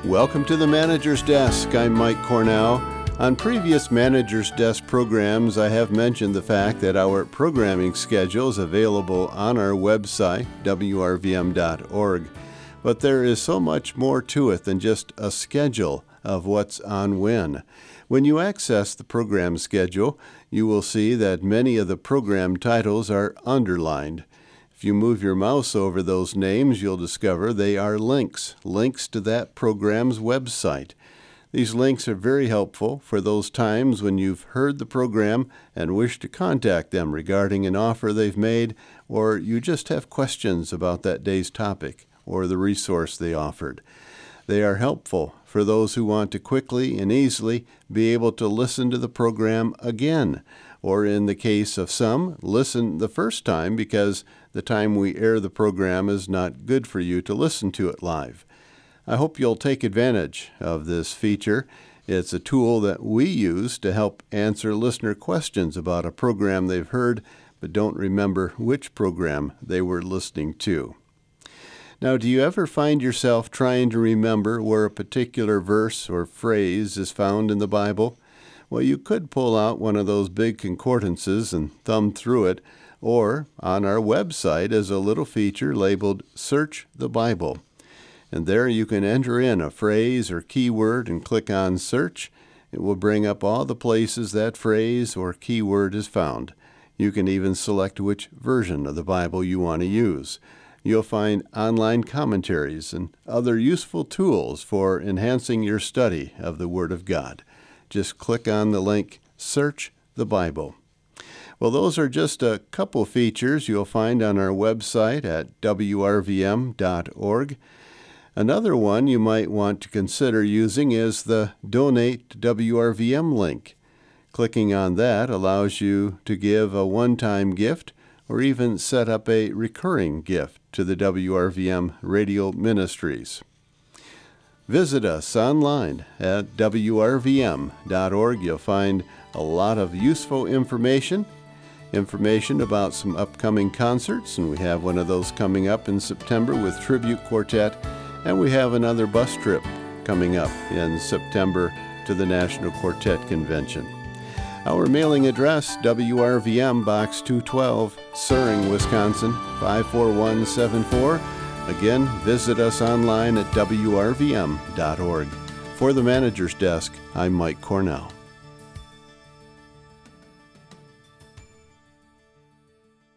Welcome to the Manager's Desk. I'm Mike Cornell. On previous Manager's Desk programs, I have mentioned the fact that our programming schedule is available on our website, wrvm.org. But there is so much more to it than just a schedule of what's on when. When you access the program schedule, you will see that many of the program titles are underlined. If you move your mouse over those names, you'll discover they are links to that program's website. These links are very helpful for those times when you've heard the program and wish to contact them regarding an offer they've made, or you just have questions about that day's topic or the resource they offered. They are helpful for those who want to quickly and easily be able to listen to the program again, or in the case of some, listen the first time because the time we air the program is not good for you to listen to it live. I hope you'll take advantage of this feature. It's a tool that we use to help answer listener questions about a program they've heard but don't remember which program they were listening to. Now, do you ever find yourself trying to remember where a particular verse or phrase is found in the Bible? Well, you could pull out one of those big concordances and thumb through it, or on our website is a little feature labeled Search the Bible. And there you can enter in a phrase or keyword and click on Search. It will bring up all the places that phrase or keyword is found. You can even select which version of the Bible you want to use. You'll find online commentaries and other useful tools for enhancing your study of the Word of God. Just click on the link, Search the Bible. Well, those are just a couple features you'll find on our website at wrvm.org. Another one you might want to consider using is the Donate to WRVM link. Clicking on that allows you to give a one-time gift or even set up a recurring gift to the WRVM Radio Ministries. Visit us online at wrvm.org. You'll find a lot of useful information about some upcoming concerts, and we have one of those coming up in September with Tribute Quartet, and we have another bus trip coming up in September to the National Quartet Convention. Our mailing address, WRVM Box 212, Suring, Wisconsin, 54174. Again, visit us online at wrvm.org. For the Manager's Desk, I'm Mike Cornell.